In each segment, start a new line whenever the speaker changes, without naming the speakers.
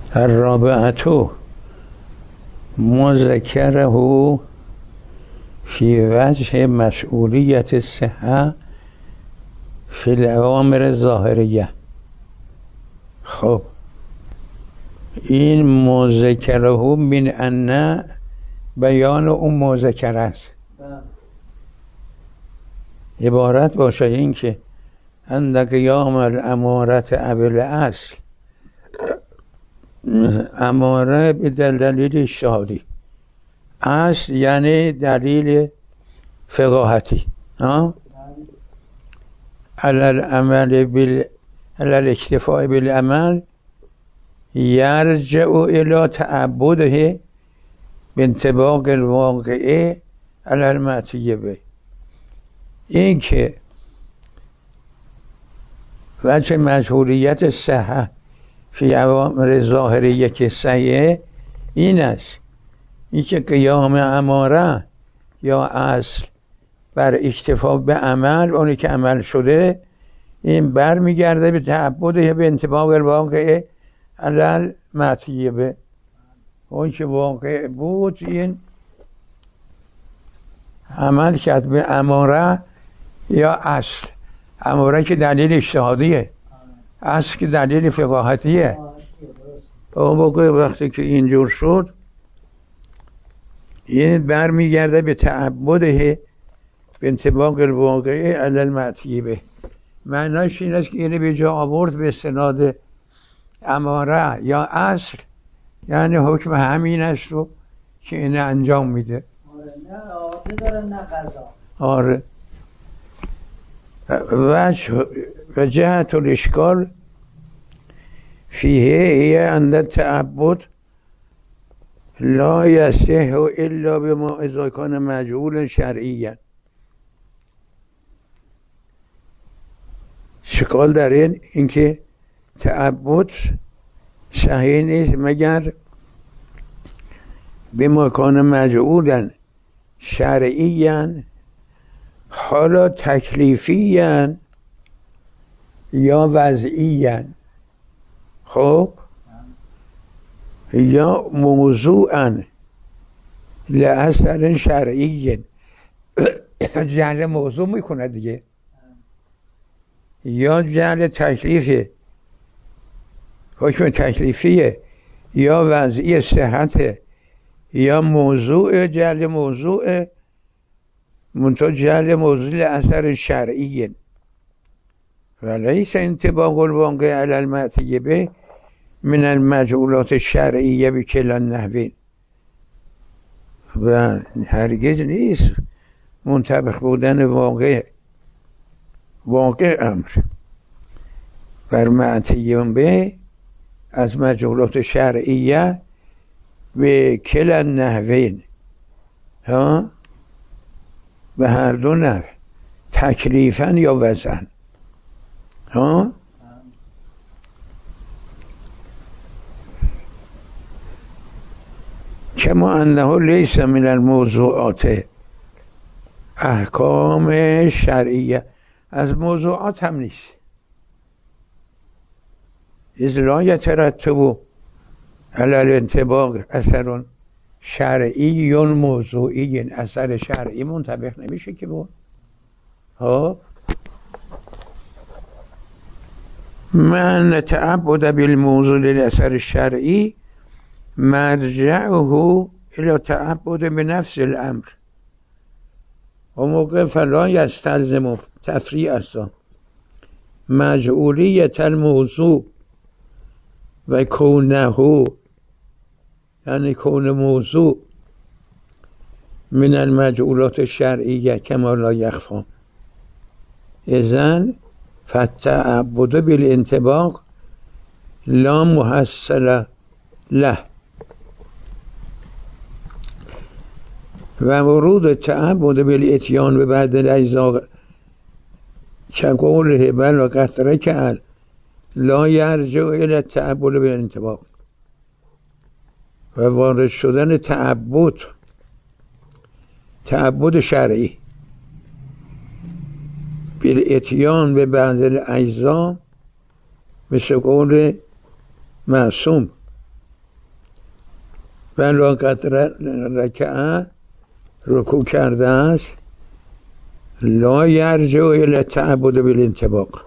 الرابعة مذکره فی وجه مسئولیت الصحة فی الاوامر الظاهریه. خب این مذکره من ان بیان اون مذکره است. عبارت باشه این که عند قیام الامارت اول اصل، اماره به دلیل اجتهادی، اصل یعنی دلیل فقاهتی، علی الاکتفاء بالعمل یرجع الی تعبده بانطباق الواقعه علی المعتیه به. این که وجه مشهوریت صحه فی اوامر ظاهریه که صحیحه این است، این که قیام اماره یا اصل بر اکتفا به عمل، اونی که عمل شده، این بر میگرده به تعبد به انطباق الواقع علی المعتیه به. اون که واقع بود این عمل کرد به اماره یا اصل. اماره که دلیل اجتهادیه، اصل که دلیل فقاهتیه. اون موقع وقتی که اینجور شد این بر میگرده به تعبده به انطباق الواقع علی المعتیه به. معناش این است که اینه به جا آورد به استناد اماره یا اصل، یعنی حکم همین است و که اینه انجام میده.
نه عاده داره نه قضا.
آره. و جهت الاشکال فیه هی عند تعبد لا یصح الا بما اذا کان مجعول شرعیا. اشکال در این که تعبد صحیح نیست مگر به مکان مجعولا شرعیا، حالا تکلیفیا یا وضعیا، خب یا موضوعا لأثر شرعی، جعل موضوع میکنه دیگه، یا جعل تکلیفه، حکم تکلیفیه، یا وضعی صحته، یا موضوع جعل موضوع منتها جعل موضوع لأثر شرعی ولیس انطباق الواقع علی المعتیه به من المجعولات الشرعیه بکلا النحوین. و هرگز نیست منطبق بودن واقع امر بر معتیه به از مجعولات شرعیه به کلا النحوین، به هر دو نحو، تکلیفاً یا وضعاً. کما انه لیس من الموضوعات احکام شرعیه، از موضوعات هم نیست. اذ لا یترتب علی الانطباق اثر شرعی موضوعی، اثر شرعی منطبق نمیشه که بود. من تعبد بالموضوع للاثر الشرعی مرجعه الى تعبد بنفس الامر و موقع فلا یستلزم تفریع است مجعولیت الموضوع و کونه، یعنی کون موضوع من المجعولات الشرعیه کما لا یخفی. اذن فالتعبد بالانطباق لا محصل له و ورود تعبد بالاتیان به بعد الاجزاء كقوله بل قد ركع لا یرجع الى التعبد بالانطباق. و وارد شدن تعبد شرعی بالاتیان به بعض الاجزا مثل قول معصوم بلا قدر رکعه رکوع کرده است لا یرجع الی تعبد بالانطباق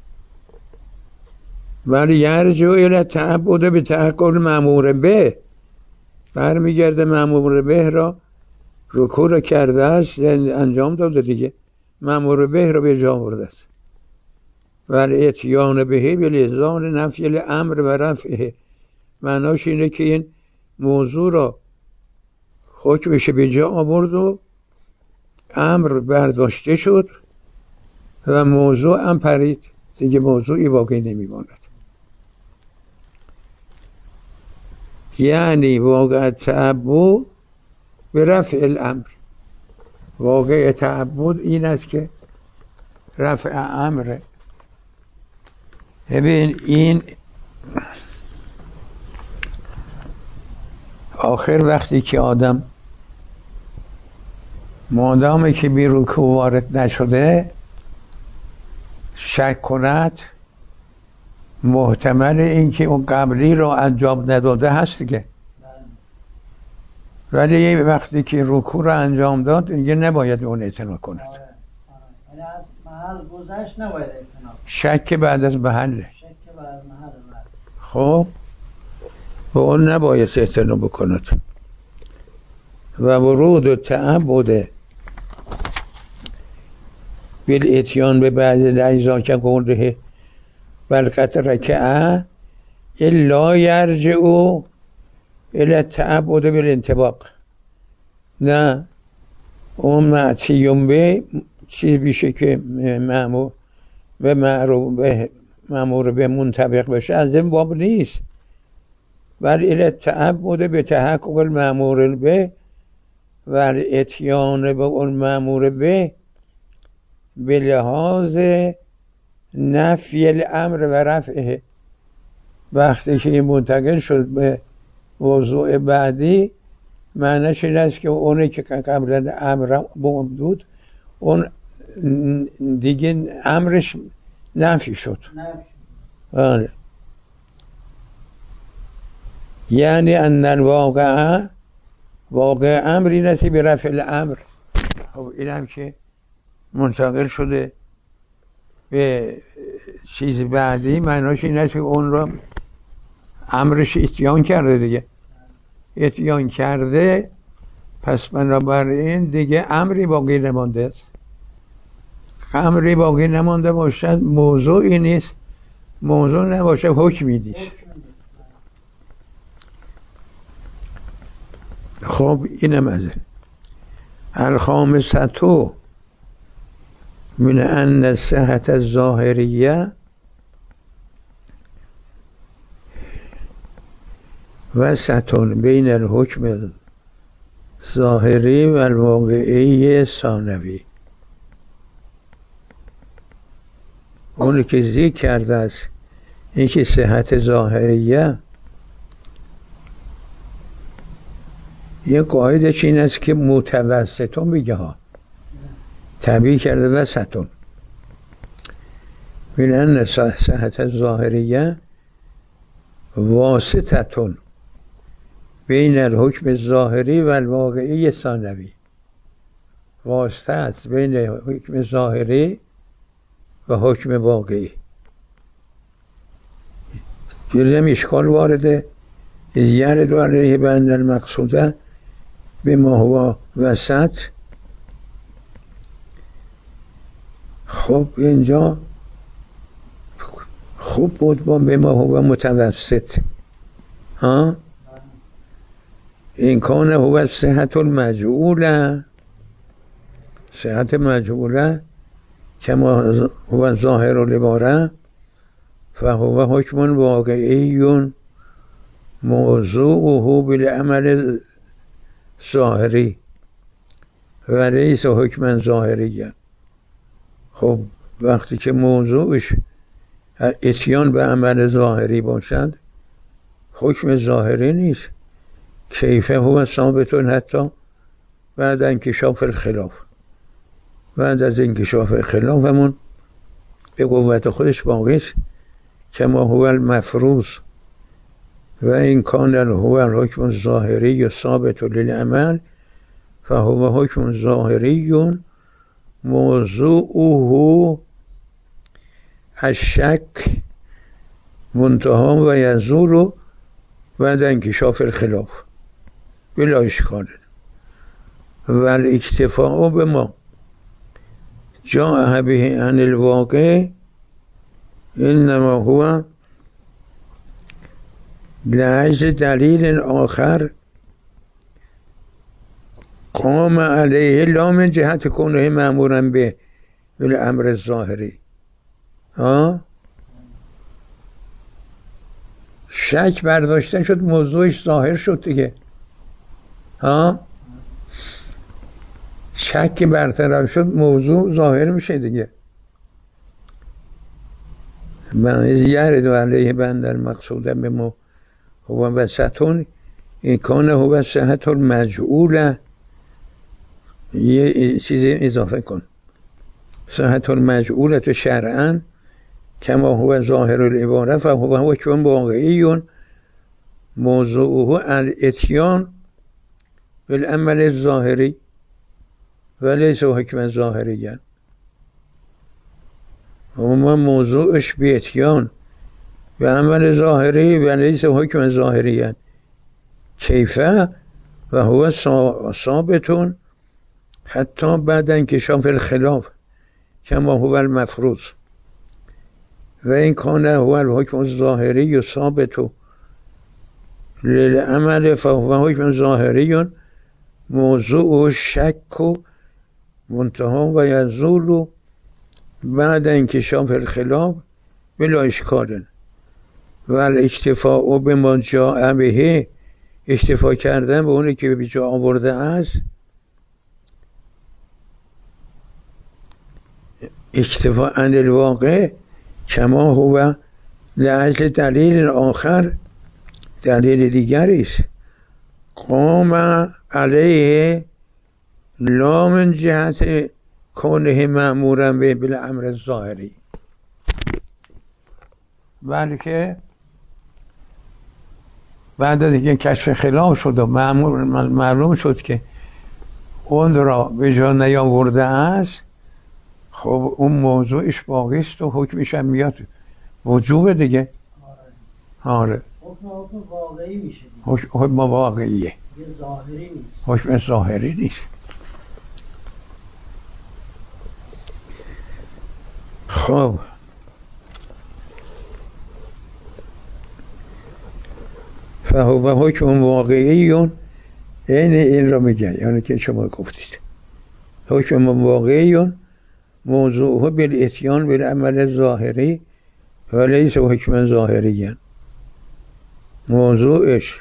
ولی یرجع الی تعبد بتحقق المأمور به، برمیگرده مأمور به را رکوع را کرده است انجام داده دیگه، مأمور به را به جا آورده است. ولی اتیان به بلزام نفی الامر و رفعه، معناش اینه که این موضوع را حکمش به جا آورد و امر برداشته شد و موضوع هم پرید دیگه، موضوعی واقعی نمیماند. یعنی واقع تعبد به رفع الامر، واقع تعبد این است که رفع امره. ببین این آخر وقتی که آدم مادامی که بی رکوع وارد نشده شک کند، محتمل این که اون قبلی رو انجام نداده هست دیگه. ولی وقتی که رکوع رو انجام داد دیگه نباید اون اعتنا کند.
یعنی از محل گذشت نباید اعتنا.
شک بعد از محله.
شک بعد از محل.
خب و اون نباید اعتنا بکند. و ورود و تعبد بالاتیان به بعض الاجزا که قوله بلقت رکعه الا یرجع الی تعبد بالانطباق، نه اون معتیون به چیز بیشه که مأمور به منطبق بشه، از این باب نیست. ولی الی تعبد به تحقق المأمور به و اتیان به اون مأمور به لحاظ نفی الامر و رفعه. وقتی که این منتقل شد به موضوع بعدی، معنیش این است که اونی که قبلا امر بود اون دیگه امرش نفی شد. آره. یعنی ان الواقع واقع امری نسی به رفع الامر. خب این هم که منتقل شده به چیز بعدی، معناش این است که اون را امرش اتیان کرده دیگه، اتیان کرده، پس بنابراین دیگه امری باقی نمانده است. امری باقی نمانده باشد موضوعی نیست، موضوع نباشه حکمی نیست. خب اینم از الخامسة من ان الصحة الظاهریه وسط بین الحکم ظاهری و الواقعی ثانوی. اونی که ذکر کرده است این که صحت ظاهریه یه قاعده این است که متوسطون میگه ها، تعبیر کرده وسطون. من ان صحت ظاهریه واسطتون بین الحکم الظاهری و الواقعی ثانوی، واسطه است بین حکم ظاهری و حکم واقعی. جلیم اشکال وارده یرد و علیه بند المقصوده به ما هو وسط. خب اینجا خوب بود با به ما هو متوسط ها، این کان هو صحت المجعوله، صحت مجعوله کما هو ظاهر العباره فهو حکم واقعی موضوعه بالعمل ظاهری و لیس حکم ظاهری. خب وقتی که موضوعش اتیان به عمل ظاهری باشد حکم ظاهری نیست. کیفه هو ثابتون حتی بعد انکشاف الخلاف، بعد از انکشاف خلافمون به قوت خودش باقی است. کما هو المفروض و این کان هو الحکم ظاهری ثابت للعمل فهو حکم ظاهری موضوعه الشک منتهى و یزول بعد انکشاف الخلاف بلا اشکال و الاکتفاء بما جاء به عن الواقع انما هو لعجز دلیل آخر قام علیه لا من جهت کونه مأمورا به بالامر الظاهری. شک برداشته شد، موضوعش ظاهر شد دیگه. شک برطرف شد، موضوع ظاهر میشه دیگه. من یرد علیه بند المقصود به ما هو وسطون این کانه هو صحت المجعول. یه چیزی اضافه کن، صحت المجعولت شرعا کما هو ظاهر العبارة فهو حکم واقعی موضوعه الاتیان بالعمل الظاهری ولیس حکم ظاهری. هما موضوعش به اتیان به عمل ظاهری ولیس حکم ظاهری کیفه و هو ثابتون حتی بعد انکشاف الخلاف کما هو المفروض و این کانه هو الحکم الظاهری ثابت للعمل فهو حکم ظاهری موضوع شک و منتهى و یزول بعد انکشاف الخلاف بلا اشکال و الاکتفاء به ما جاء به اکتفا کردن به اونی که به جا آورده است اکتفاء عن الواقع کما هو لعجل دلیل آخر دلیل دیگری است قام علیه لا من جهت کونه مأمورا به بالامر الظاهری بلکه بعد از اینکه کشف خلاف شد و معلوم شد که اون را به جا نیاورده است خب اون موضوعش باقی است و حکمش هم میاد وجوب دیگه. آره
حکم واقعی میشه دیگه.
حکم واقعیه،
یه ظاهری نیست،
حکم ظاهری نیست. خب فهو حکم واقعی این را میگه، یعنی که شما گفتید حکم واقعی موضوعه بالاتیان بالعمل ظاهری ولیس حکم ظاهری. موضوعش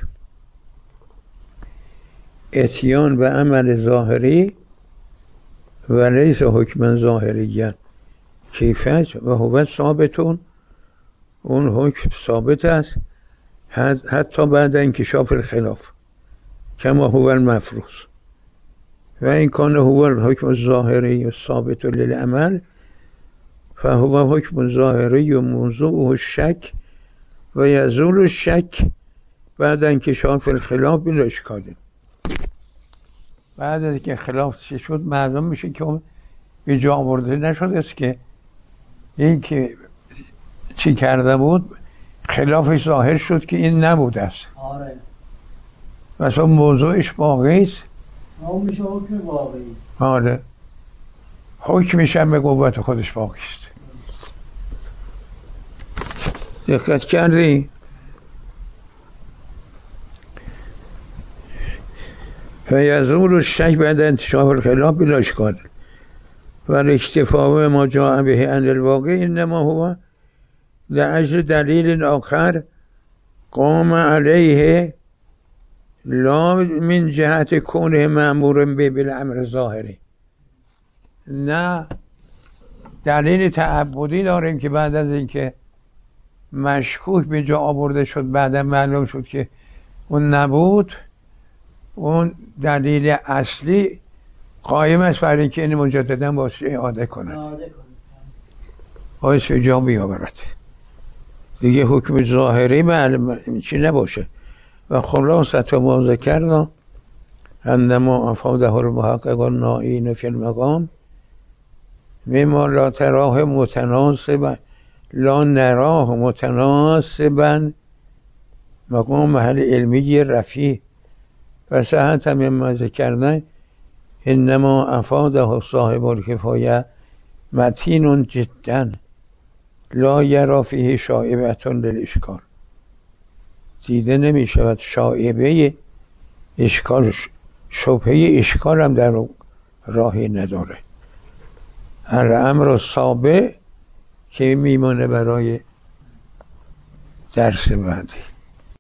اتیان به عمل ظاهری ولیس حکم ظاهری کیفیت و هو ثابتون اون حکم ثابت است حتی بعد انکشاف الخلاف کما هو المفروض و این کان هو الحکم الظاهری ثابت للعمل فهو حکم ظاهری و موضوع الشک و یزول الشک بعد انکشاف الخلاف بلا اشکال. بعد از که خلاف شد معلوم میشه که به جا آورده نشده است که این که چی کرده بود خلافش ظاهر شد که این نبوده است.
آره
مثلا موضوعش باقی است.
اون میشه حکم واقعی.
آره حکمش هم به قوت خودش باقی است. دقت کردی؟ فیزول الشک بعد انکشاف الخلاف بلا اشکال و الاکتفاء ما جاء به عن الواقع انما هو لعجل دلیل آخر قام علیه لا من جهت کونه مأمور به بالامر ظاهری. نه دلیل تعبدی داریم که بعد از اینکه مشکوک به جا آورده شد بعدا معلوم شد که اون نبود، اون دلیل اصلی قایم است بر اینکه این مجددا باید اعاده کند، باید جا بیاورد. دیگه حکم ظاهری معلوم چی نباشه. و خلاصت ما ذکرنا انما افاده المحقق النائین فی المقام مما لا تراه متناسبا لا نراه متناسبا مقام محل علمی رفیع و صحت مما ذکرنا انما افاده صاحب الکفایه متین جدا لا یرا فیه شایبة للاشکال، دیده نمی شود شایبه اشکال، شبهه اشکال هم در راهی نداره. الامر ثابت که میمانه برای درس بعدی.